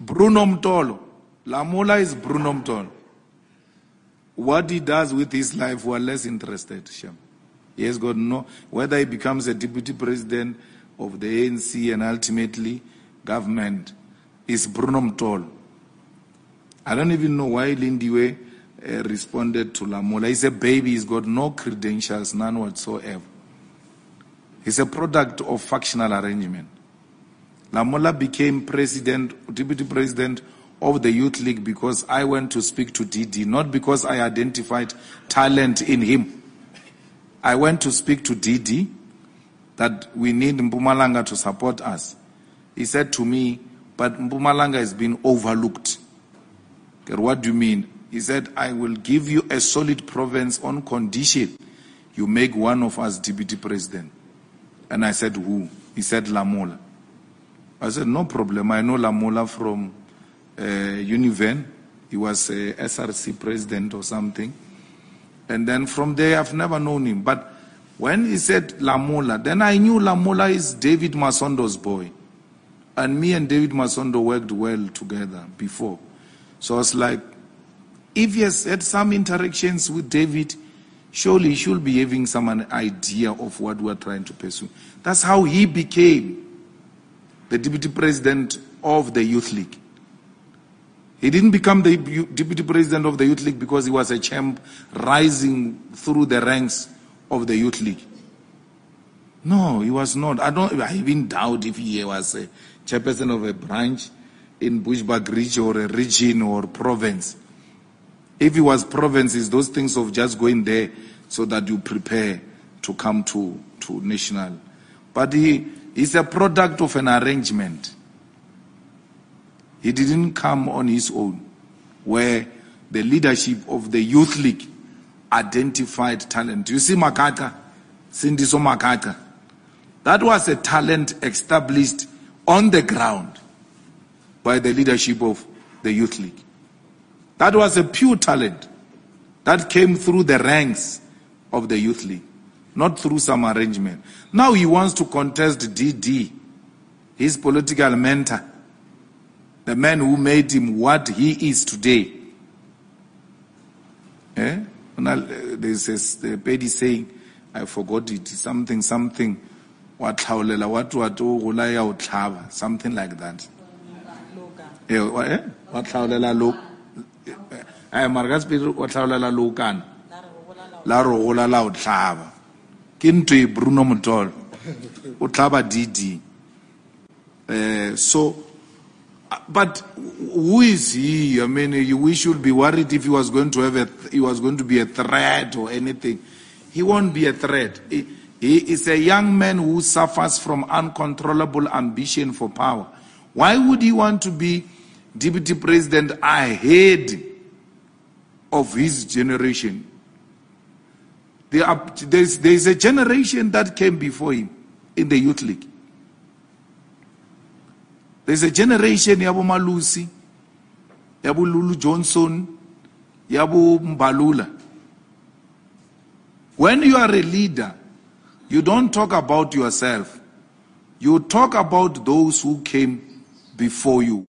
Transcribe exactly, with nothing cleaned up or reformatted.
Bruno Mtolo. Lamola is Bruno Mtolo. What he does with his life, we're less interested, Shem. He has got no, whether he becomes a deputy president of the A N C and ultimately government, is Bruno Mtolo. I don't even know why Lindiwe uh, responded to Lamola. He's a baby, he's got no credentials, none whatsoever. He's a product of factional arrangement. Lamola became president, deputy president of the Youth League because I went to speak to D D, not because I identified talent in him. I went to speak to D D that we need Mpumalanga to support us. He said to me, but Mpumalanga has been overlooked. What do you mean? He said, I will give you a solid province on condition you make one of us deputy president. And I said, who? He said, Lamola. I said, no problem. I know Lamola from uh, Univen. He was a S R C president or something. And then from there, I've never known him. But when he said Lamola, then I knew Lamola is David Masondo's boy. And me and David Masondo worked well together before. So I was like, if he has had some interactions with David, surely he should be having some an idea of what we're trying to pursue. That's how he became the deputy president of the Youth League. He didn't become the deputy president of the Youth League because he was a champ rising through the ranks of the Youth League. No, he was not. I don't I even doubt if he was a chairperson of a branch in Bushbuck region or a region or province. If he was provinces, those things of just going there so that you prepare to come to, to national. But he is a product of an arrangement. He didn't come on his own, where the leadership of the Youth League identified talent. You see Makaka, Sindiso Makaka. That was a talent established on the ground by the leadership of the Youth League. That was a pure talent that came through the ranks of the Youth League, not through some arrangement. Now he wants to contest D D, his political mentor, the man who made him what he is today. Eh? There's a lady saying, I forgot it, something, something, something like that. Eh? I margas pe wa tlhaolela lokana la rogola la o tlhaba ke ntwe Bruno Mtolo o tlhaba D D. Uh, so but who is he? I mean, you, we should be worried if he was going to have a he was going to be a threat or anything. He won't be a threat. He, he is a young man who suffers from uncontrollable ambition for power. Why would he want to be deputy president ahead of his generation? There are, there's, there's a generation that came before him in the Youth League. There's a generation, Yabo Malusi, Yabo Lulu Johnson, Yabo Mbalula. When you are a leader, you don't talk about yourself. You talk about those who came before you.